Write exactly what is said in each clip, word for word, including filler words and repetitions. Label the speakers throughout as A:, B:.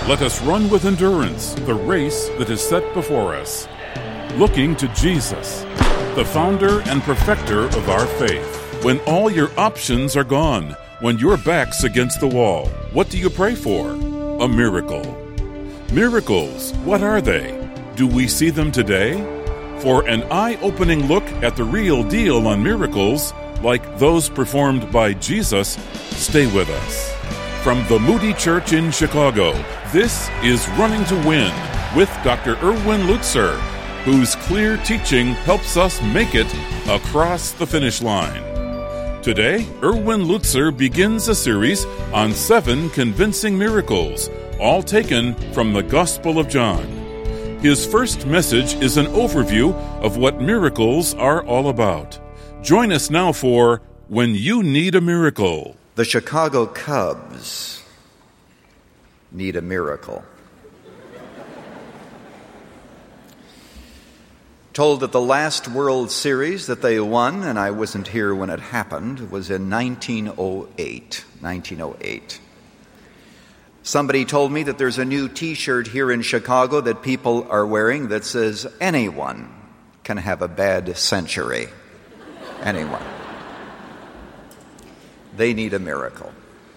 A: Let us run with endurance the race that is set before us, looking to Jesus, the founder and perfecter of our faith. When all your options are gone, when your back's against the wall, what do you pray for? A miracle. Miracles, what are they? Do we see them today? For an eye-opening look at the real deal on miracles, like those performed by Jesus, stay with us. From the Moody Church in Chicago, this is Running to Win with Doctor Erwin Lutzer, whose clear teaching helps us make it across the finish line. Today, Erwin Lutzer begins a series on seven convincing miracles, all taken from the Gospel of John. His first message is an overview of what miracles are all about. Join us now for When You Need a Miracle.
B: The Chicago Cubs need a miracle. Told that the last World Series that they won, and I wasn't here when it happened, was in nineteen oh eight. nineteen oh eight. Somebody told me that there's a new T-shirt here in Chicago that people are wearing that says, anyone can have a bad century. Anyone. They need a miracle.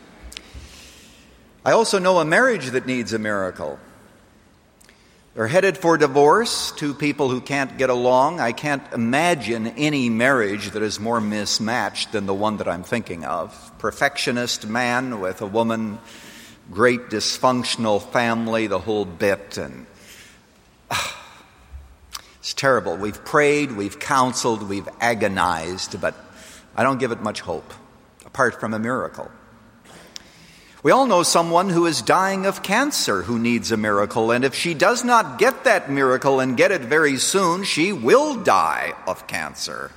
B: I also know a marriage that needs a miracle. They're headed for divorce, two people who can't get along. I can't imagine any marriage that is more mismatched than the one that I'm thinking of. Perfectionist man with a woman, great dysfunctional family, the whole bit. And uh, it's terrible. We've prayed, we've counseled, we've agonized, but I don't give it much hope, apart from a miracle. We all know someone who is dying of cancer who needs a miracle, and if she does not get that miracle and get it very soon, she will die of cancer.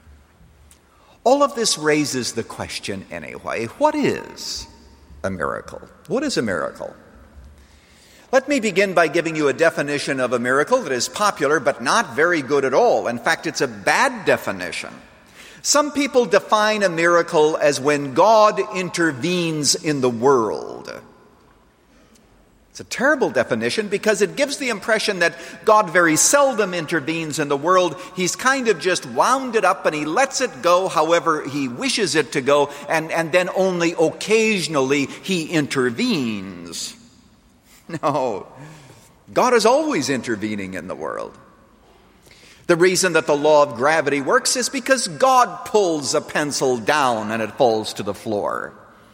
B: All of this raises the question anyway, what is a miracle? What is a miracle? Let me begin by giving you a definition of a miracle that is popular but not very good at all. In fact, it's a bad definition. Some people define a miracle as when God intervenes in the world. It's a terrible definition because it gives the impression that God very seldom intervenes in the world. He's kind of just wound it up and he lets it go however he wishes it to go, and, and then only occasionally he intervenes. No, God is always intervening in the world. The reason that the law of gravity works is because God pulls a pencil down and it falls to the floor.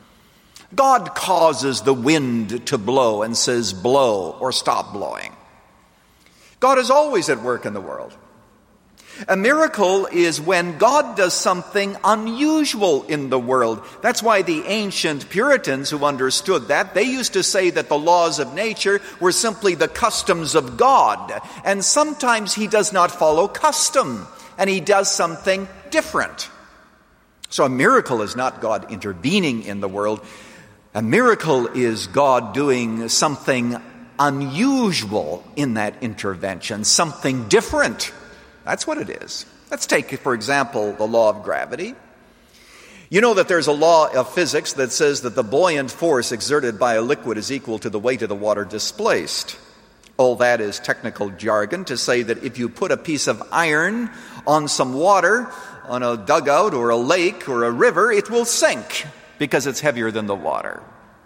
B: God causes the wind to blow and says blow or stop blowing. God is always at work in the world. A miracle is when God does something unusual in the world. That's why the ancient Puritans who understood that, they used to say that the laws of nature were simply the customs of God. And sometimes he does not follow custom, and he does something different. So a miracle is not God intervening in the world. A miracle is God doing something unusual in that intervention, something different. That's what it is. Let's take, for example, the law of gravity. You know that there's a law of physics that says that the buoyant force exerted by a liquid is equal to the weight of the water displaced. All that is technical jargon to say that if you put a piece of iron on some water, on a dugout or a lake or a river, it will sink because it's heavier than the water.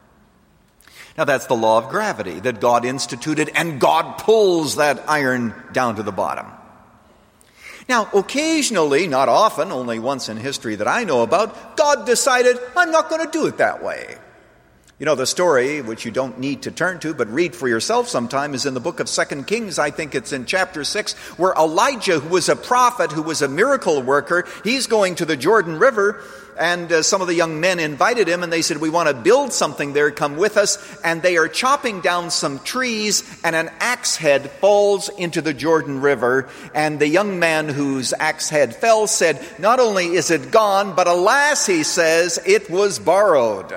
B: Now that's the law of gravity that God instituted, and God pulls that iron down to the bottom. Now, occasionally, not often, only once in history that I know about, God decided, I'm not going to do it that way. You know, the story, which you don't need to turn to, but read for yourself sometime, is in the book of Second Kings. I think it's in chapter six, where Elijah, who was a prophet, who was a miracle worker, he's going to the Jordan River, and uh, some of the young men invited him, and they said, we want to build something there, come with us. And they are chopping down some trees, and an axe head falls into the Jordan River. And the young man whose axe head fell said, not only is it gone, but alas, he says, it was borrowed.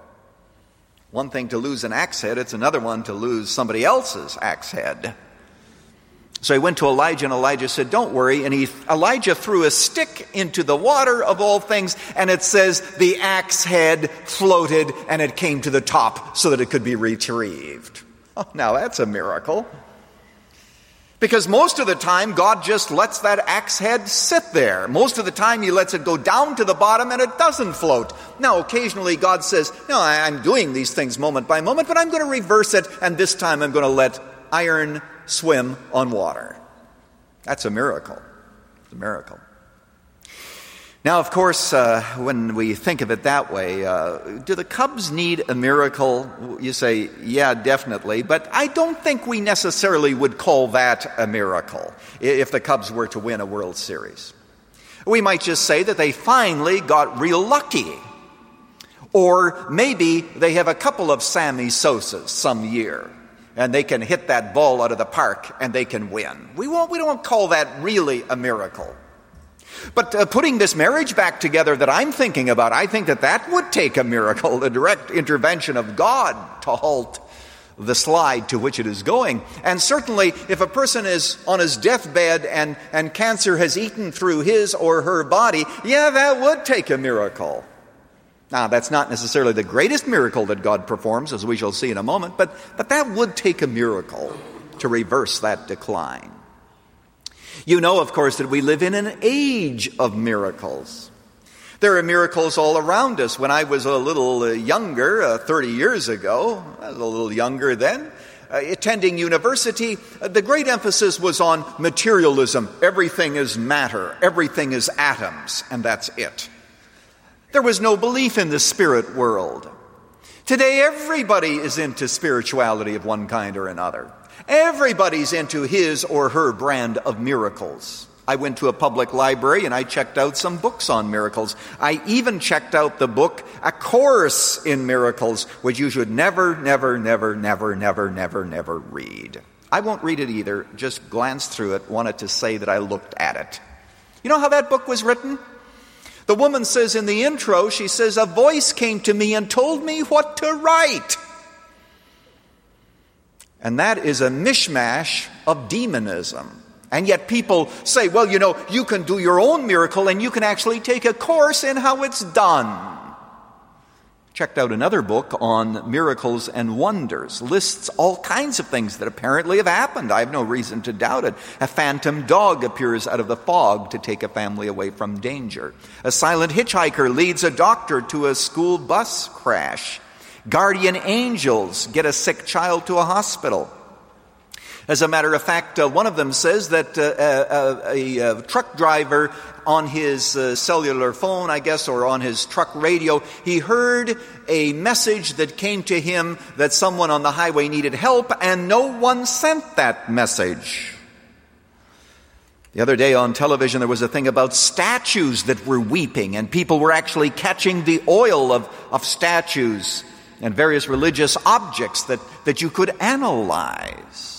B: One thing to lose an axe head, it's another one to lose somebody else's axe head. So he went to Elijah, and Elijah said, don't worry. And he, Elijah threw a stick into the water of all things, and it says the axe head floated, and it came to the top so that it could be retrieved. Oh, now that's a miracle. Because most of the time, God just lets that axe head sit there. Most of the time, He lets it go down to the bottom and it doesn't float. Now, occasionally, God says, no, I'm doing these things moment by moment, but I'm going to reverse it, and this time I'm going to let iron swim on water. That's a miracle. It's a miracle. Now, of course, uh, when we think of it that way, uh, do the Cubs need a miracle? You say, yeah, definitely. But I don't think we necessarily would call that a miracle if the Cubs were to win a World Series. We might just say that they finally got real lucky. Or maybe they have a couple of Sammy Sosas some year, and they can hit that ball out of the park and they can win. We won't, we don't call that really a miracle. But uh, putting this marriage back together that I'm thinking about, I think that that would take a miracle, the direct intervention of God to halt the slide to which it is going. And certainly, if a person is on his deathbed and, and cancer has eaten through his or her body, yeah, that would take a miracle. Now, that's not necessarily the greatest miracle that God performs, as we shall see in a moment, but, but that would take a miracle to reverse that decline. You know, of course, that we live in an age of miracles. There are miracles all around us. When I was a little uh, younger, uh, thirty years ago, I was a little younger then, uh, attending university, uh, the great emphasis was on materialism. Everything is matter, everything is atoms, and that's it. There was no belief in the spirit world. Today, everybody is into spirituality of one kind or another. Everybody's into his or her brand of miracles. I went to a public library and I checked out some books on miracles. I even checked out the book, A Course in Miracles, which you should never, never, never, never, never, never, never read. I won't read it either, just glanced through it, wanted to say that I looked at it. You know how that book was written? The woman says in the intro, she says, a voice came to me and told me what to write. And that is a mishmash of demonism. And yet people say, well, you know, you can do your own miracle and you can actually take a course in how it's done. Checked out another book on miracles and wonders. Lists all kinds of things that apparently have happened. I have no reason to doubt it. A phantom dog appears out of the fog to take a family away from danger. A silent hitchhiker leads a doctor to a school bus crash. Guardian angels get a sick child to a hospital. As a matter of fact, uh, one of them says that uh, a, a, a truck driver on his uh, cellular phone, I guess, or on his truck radio, he heard a message that came to him that someone on the highway needed help, and no one sent that message. The other day on television, there was a thing about statues that were weeping, and people were actually catching the oil of, of statues and various religious objects that, that you could analyze.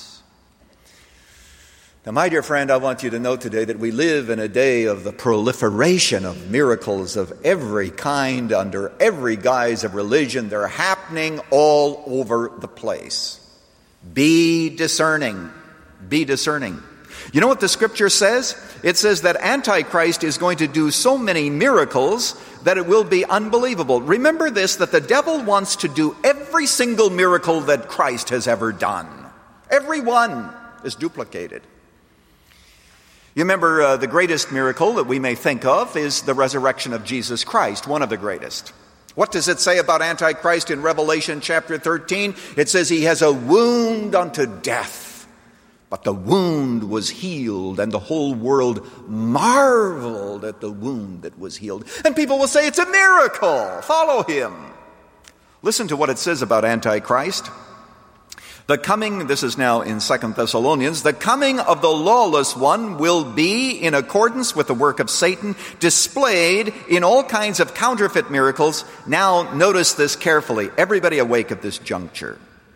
B: Now, my dear friend, I want you to know today that we live in a day of the proliferation of miracles of every kind, under every guise of religion. They're happening all over the place. Be discerning. Be discerning. You know what the Scripture says? It says that Antichrist is going to do so many miracles that it will be unbelievable. Remember this, that the devil wants to do every single miracle that Christ has ever done. Every one is duplicated. You remember uh, the greatest miracle that we may think of is the resurrection of Jesus Christ, one of the greatest. What does it say about Antichrist in Revelation chapter thirteen? It says he has a wound unto death, but the wound was healed, and the whole world marveled at the wound that was healed. And people will say, it's a miracle. Follow him. Listen to what it says about Antichrist. The coming, this is now in Second Thessalonians, the coming of the lawless one will be, in accordance with the work of Satan, displayed in all kinds of counterfeit miracles. Now, notice this carefully. Everybody awake at this juncture.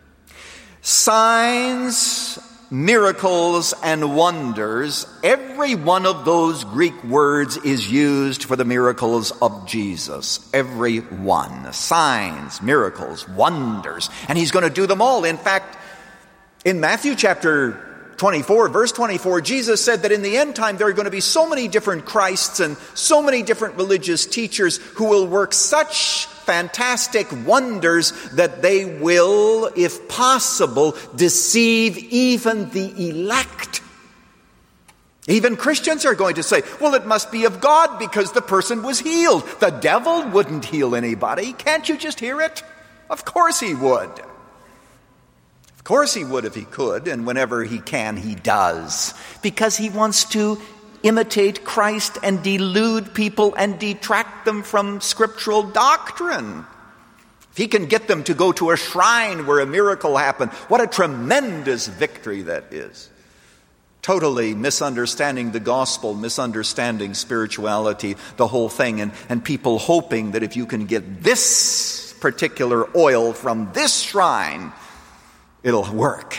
B: Signs, miracles, and wonders, every one of those Greek words is used for the miracles of Jesus. Every one. Signs, miracles, wonders. And he's going to do them all. In fact, in Matthew chapter twenty-four, verse twenty-four, Jesus said that in the end time there are going to be so many different Christs and so many different religious teachers who will work such fantastic wonders that they will, if possible, deceive even the elect. Even Christians are going to say, well, it must be of God because the person was healed. The devil wouldn't heal anybody. Can't you just hear it? Of course he would. Of course he would if he could, and whenever he can, he does. Because he wants to imitate Christ and delude people and detract them from scriptural doctrine. If he can get them to go to a shrine where a miracle happened, what a tremendous victory that is. Totally misunderstanding the gospel, misunderstanding spirituality, the whole thing, and, and people hoping that if you can get this particular oil from this shrine, it'll work.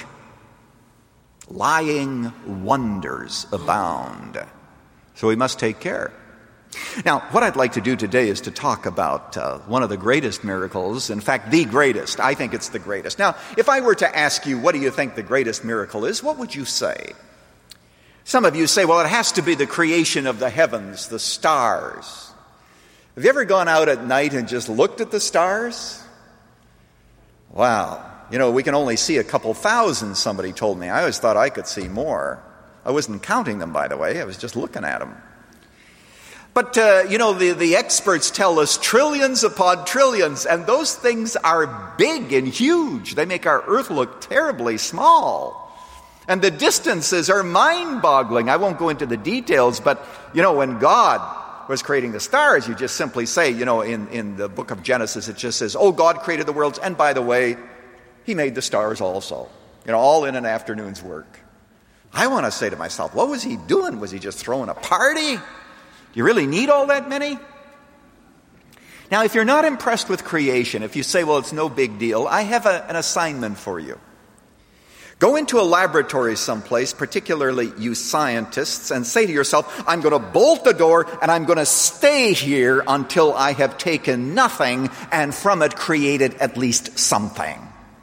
B: Lying wonders abound. So we must take care. Now, what I'd like to do today is to talk about uh, one of the greatest miracles, in fact, the greatest. I think it's the greatest. Now, if I were to ask you, what do you think the greatest miracle is, what would you say? Some of you say, well, it has to be the creation of the heavens, the stars. Have you ever gone out at night and just looked at the stars? Wow. You know, we can only see a couple thousand, somebody told me. I always thought I could see more. I wasn't counting them, by the way. I was just looking at them. But, uh, you know, the, the experts tell us trillions upon trillions, and those things are big and huge. They make our earth look terribly small. And the distances are mind-boggling. I won't go into the details, but, you know, when God was creating the stars, you just simply say, you know, in, in the book of Genesis, it just says, oh, God created the worlds, and by the way, he made the stars also. You know, all in an afternoon's work. I want to say to myself, what was he doing? Was he just throwing a party? Do you really need all that many? Now, if you're not impressed with creation, if you say, well, it's no big deal, I have a, an assignment for you. Go into a laboratory someplace, particularly you scientists, and say to yourself, I'm going to bolt the door and I'm going to stay here until I have taken nothing and from it created at least something.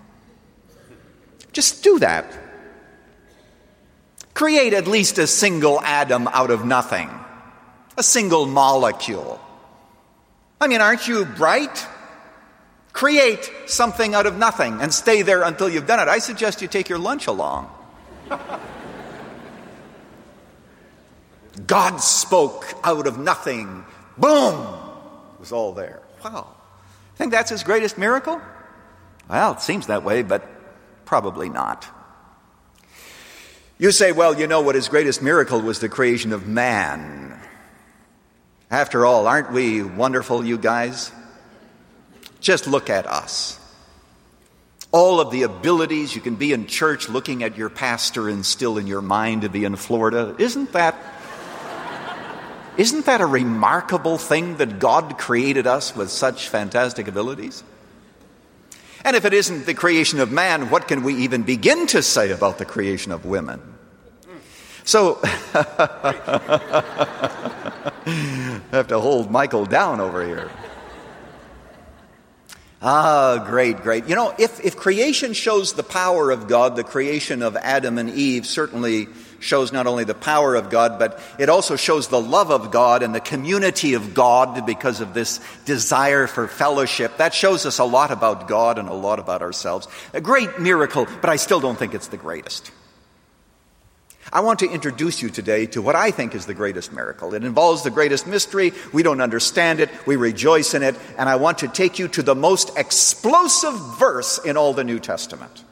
B: Just do that. Create at least a single atom out of nothing. A single molecule. I mean, aren't you bright? Create something out of nothing and stay there until you've done it. I suggest you take your lunch along. God spoke out of nothing. Boom! It was all there. Wow. Think that's his greatest miracle? Well, it seems that way, but probably not. You say, well, you know what his greatest miracle was the creation of man. After all, aren't we wonderful, you guys? Just look at us. All of the abilities, you can be in church looking at your pastor and still in your mind to be in Florida. Isn't that, isn't that a remarkable thing that God created us with such fantastic abilities? And if it isn't the creation of man, what can we even begin to say about the creation of women? So, I have to hold Michael down over here. Ah, great, great. You know, if, if creation shows the power of God, the creation of Adam and Eve certainly shows not only the power of God, but it also shows the love of God and the community of God because of this desire for fellowship. That shows us a lot about God and a lot about ourselves. A great miracle, but I still don't think it's the greatest. I want to introduce you today to what I think is the greatest miracle. It involves the greatest mystery. We don't understand it. We rejoice in it. And I want to take you to the most explosive verse in all the New Testament.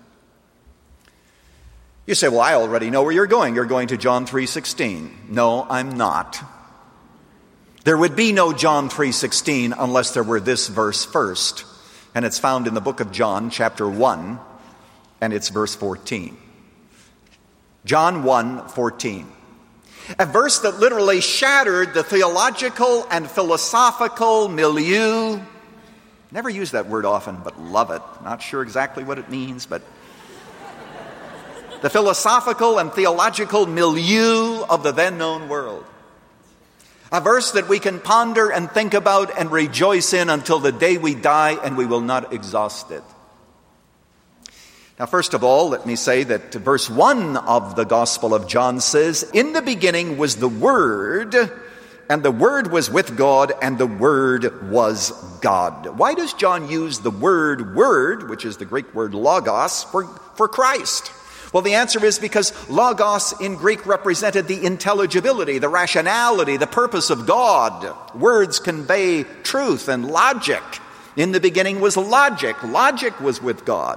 B: You say, well, I already know where you're going. You're going to John three sixteen. No, I'm not. There would be no John three sixteen unless there were this verse first. And it's found in the book of John, chapter one, and it's verse fourteen. John one fourteen. A verse that literally shattered the theological and philosophical milieu. Never use that word often, but love it. Not sure exactly what it means, but the philosophical and theological milieu of the then known world. A verse that we can ponder and think about and rejoice in until the day we die, and we will not exhaust it. Now, first of all, let me say that verse one of the Gospel of John says, in the beginning was the Word, and the Word was with God, and the Word was God. Why does John use the word word, which is the Greek word logos, for, for Christ? Well, the answer is because logos in Greek represented the intelligibility, the rationality, the purpose of God. Words convey truth and logic. In the beginning was logic. Logic was with God.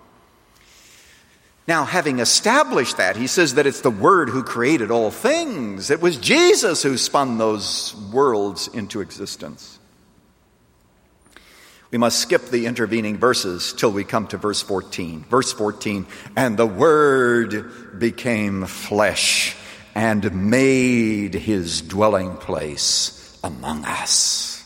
B: Now, having established that, he says that it's the Word who created all things. It was Jesus who spun those worlds into existence. We must skip the intervening verses till we come to verse fourteen. Verse fourteen, and the Word became flesh and made his dwelling place among us.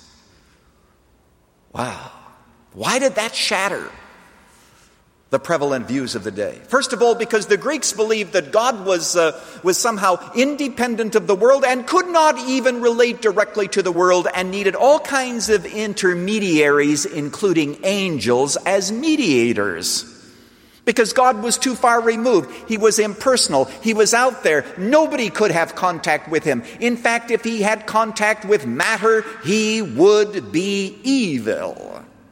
B: Wow. Why did that shatter the prevalent views of the day? First of all, because the Greeks believed that God was uh, was somehow independent of the world and could not even relate directly to the world and needed all kinds of intermediaries, including angels, as mediators. Because God was too far removed. He was impersonal. He was out there. Nobody could have contact with him. In fact, if he had contact with matter, he would be evil.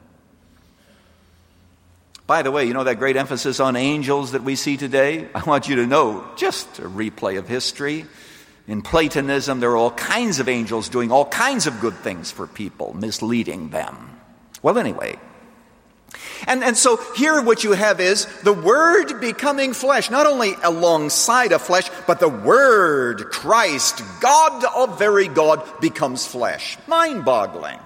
B: By the way, you know that great emphasis on angels that we see today? I want you to know, just a replay of history. In Platonism, there are all kinds of angels doing all kinds of good things for people, misleading them. Well, anyway. And, and so here what you have is the Word becoming flesh, not only alongside of flesh, but the Word, Christ, God of very God, becomes flesh. Mind-boggling.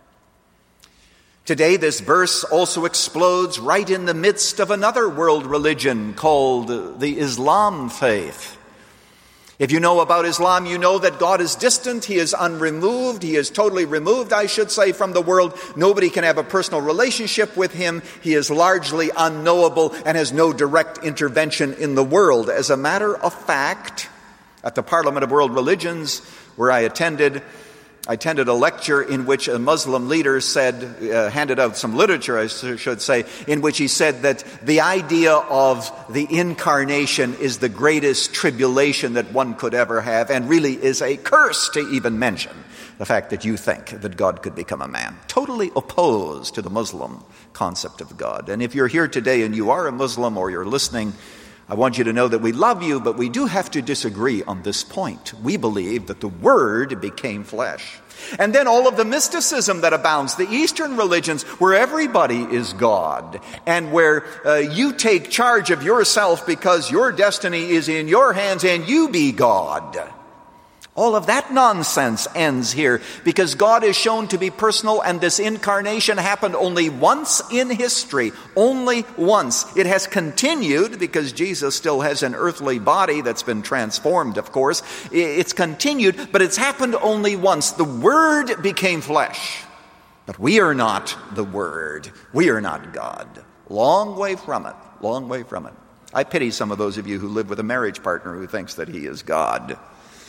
B: Today, this verse also explodes right in the midst of another world religion called the Islam faith. If you know about Islam, you know that God is distant, He is unremoved, He is totally removed, I should say, from the world. Nobody can have a personal relationship with Him. He is largely unknowable and has no direct intervention in the world. As a matter of fact, at the Parliament of World Religions, where I attended, I attended a lecture in which a Muslim leader said, uh, handed out some literature, I should say, in which he said that the idea of the incarnation is the greatest tribulation that one could ever have, and really is a curse to even mention the fact that you think that God could become a man. Totally opposed to the Muslim concept of God. And if you're here today and you are a Muslim or you're listening, I want you to know that we love you, but we do have to disagree on this point. We believe that the Word became flesh. And then all of the mysticism that abounds, the Eastern religions, where everybody is God, and where uh, you take charge of yourself because your destiny is in your hands and you be God. All of that nonsense ends here because God is shown to be personal, and this incarnation happened only once in history. Only once. It has continued because Jesus still has an earthly body that's been transformed, of course. It's continued, but it's happened only once. The Word became flesh. But we are not the Word. We are not God. Long way from it. Long way from it. I pity some of those of you who live with a marriage partner who thinks that he is God.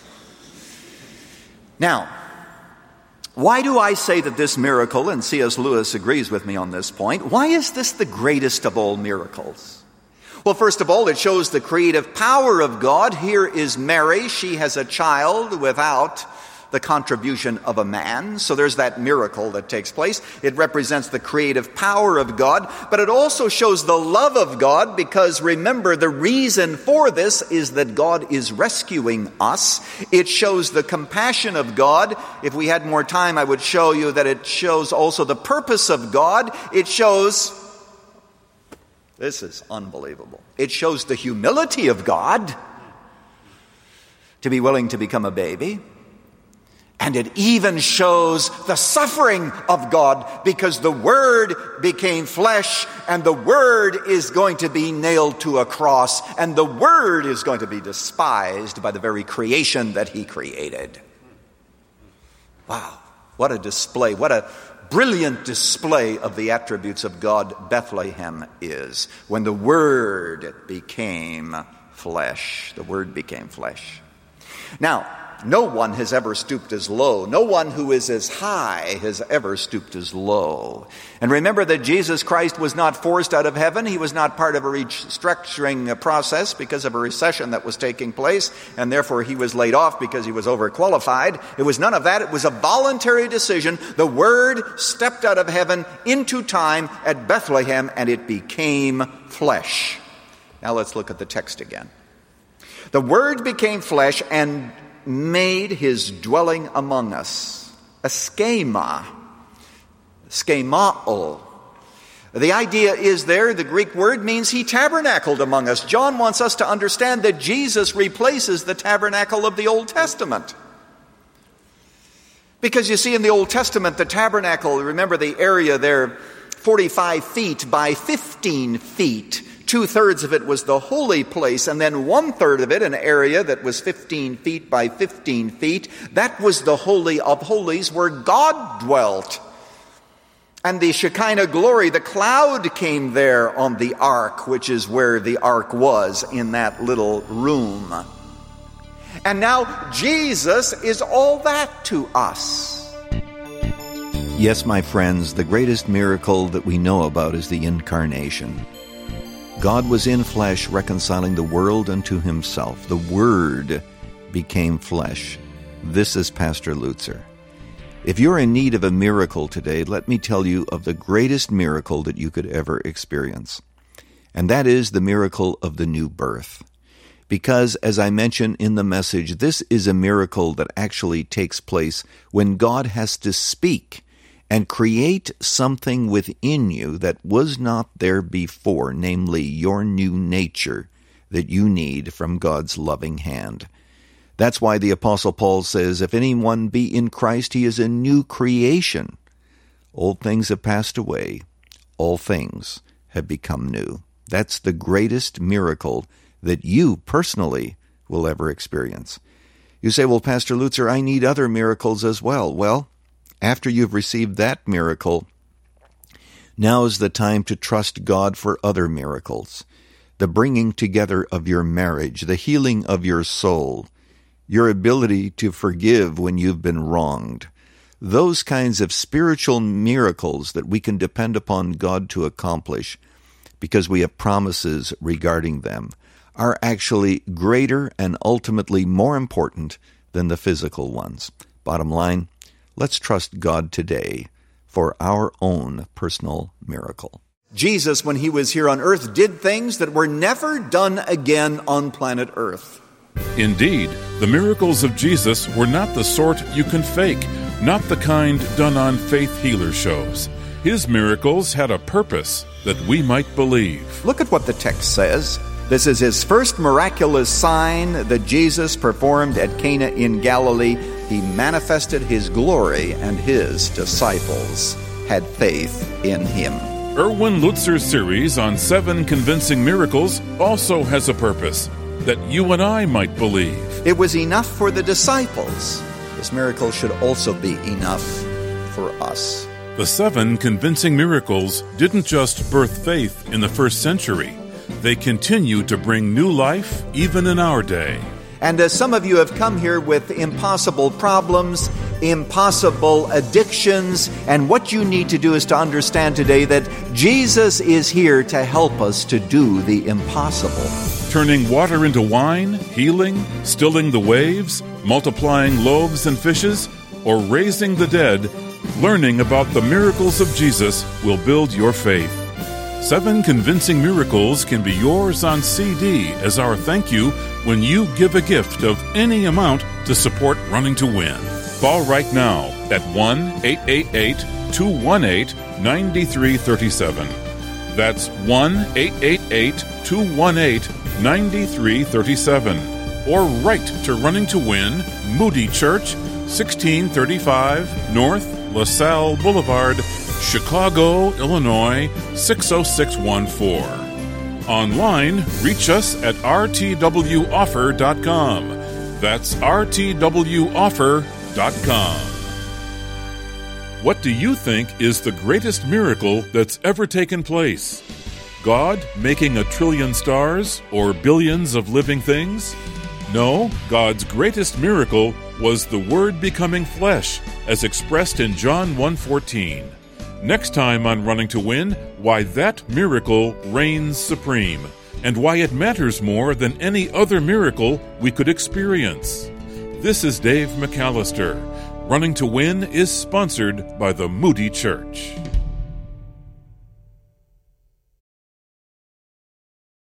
B: Now, why do I say that this miracle, and C S Lewis agrees with me on this point, why is this the greatest of all miracles? Well, first of all, it shows the creative power of God. Here is Mary. She has a child without the contribution of a man. So there's that miracle that takes place. It represents the creative power of God, but it also shows the love of God, because remember, the reason for this is that God is rescuing us. It shows the compassion of God. If we had more time, I would show you that it shows also the purpose of God. It shows, this is unbelievable, it shows the humility of God to be willing to become a baby. And it even shows the suffering of God, because the Word became flesh, and the Word is going to be nailed to a cross, and the Word is going to be despised by the very creation that He created. Wow, what a display, what a brilliant display of the attributes of God Bethlehem is, when the Word became flesh. The Word became flesh. Now, no one has ever stooped as low. No one who is as high has ever stooped as low. And remember that Jesus Christ was not forced out of heaven. He was not part of a restructuring process because of a recession that was taking place, and therefore he was laid off because he was overqualified. It was none of that. It was a voluntary decision. The Word stepped out of heaven into time at Bethlehem, and it became flesh. Now let's look at the text again. The Word became flesh and made his dwelling among us. A schema. Schemao. The idea is there, the Greek word means he tabernacled among us. John wants us to understand that Jesus replaces the tabernacle of the Old Testament. Because you see, in the Old Testament, the tabernacle, remember the area there, forty-five feet by fifteen feet. Two-thirds of it was the holy place, and then one-third of it, an area that was fifteen feet by fifteen feet, that was the Holy of Holies where God dwelt. And the Shekinah glory, the cloud came there on the ark, which is where the ark was, in that little room. And now Jesus is all that to us. Yes, my friends, the greatest miracle that we know about is the incarnation. God was in flesh, reconciling the world unto himself. The Word became flesh. This is Pastor Lutzer. If you're in need of a miracle today, let me tell you of the greatest miracle that you could ever experience. And that is the miracle of the new birth. Because, as I mentioned in the message, this is a miracle that actually takes place when God has to speak and create something within you that was not there before, namely your new nature that you need from God's loving hand. That's why the Apostle Paul says, if anyone be in Christ, he is a new creation. Old things have passed away. All things have become new. That's the greatest miracle that you personally will ever experience. You say, well, Pastor Lutzer, I need other miracles as well. Well, after you've received that miracle, now is the time to trust God for other miracles. The bringing together of your marriage, the healing of your soul, your ability to forgive when you've been wronged. Those kinds of spiritual miracles that we can depend upon God to accomplish because we have promises regarding them are actually greater and ultimately more important than the physical ones. Bottom line, let's trust God today for our own personal miracle. Jesus, when he was here on earth, did things that were never done again on planet Earth.
A: Indeed, the miracles of Jesus were not the sort you can fake, not the kind done on faith healer shows. His miracles had a purpose that we might believe.
B: Look at what the text says. This is his first miraculous sign that Jesus performed at Cana in Galilee. He manifested his glory, and his disciples had faith in him.
A: Erwin Lutzer's series on seven convincing miracles also has a purpose that you and I might believe.
B: It was enough for the disciples. This miracle should also be enough for us.
A: The seven convincing miracles didn't just birth faith in the first century. They continue to bring new life even in our day.
B: And as some of you have come here with impossible problems, impossible addictions, and what you need to do is to understand today that Jesus is here to help us to do the impossible.
A: Turning water into wine, healing, stilling the waves, multiplying loaves and fishes, or raising the dead, learning about the miracles of Jesus will build your faith. Seven Convincing Miracles can be yours on C D as our thank you when you give a gift of any amount to support Running to Win. Call right now at one eight eight eight, two one eight, nine three three seven. That's one eight eight eight, two one eight, nine three three seven. Or write to Running to Win, Moody Church, sixteen thirty-five North LaSalle Boulevard, Chicago, Illinois, six oh six one four. Online, reach us at r t w offer dot com. That's r t w offer dot com. What do you think is the greatest miracle that's ever taken place? God making a trillion stars or billions of living things? No, God's greatest miracle was the Word becoming flesh, as expressed in John one fourteen. Next time on Running to Win, why that miracle reigns supreme, and why it matters more than any other miracle we could experience. This is Dave McAllister. Running to Win is sponsored by the Moody Church.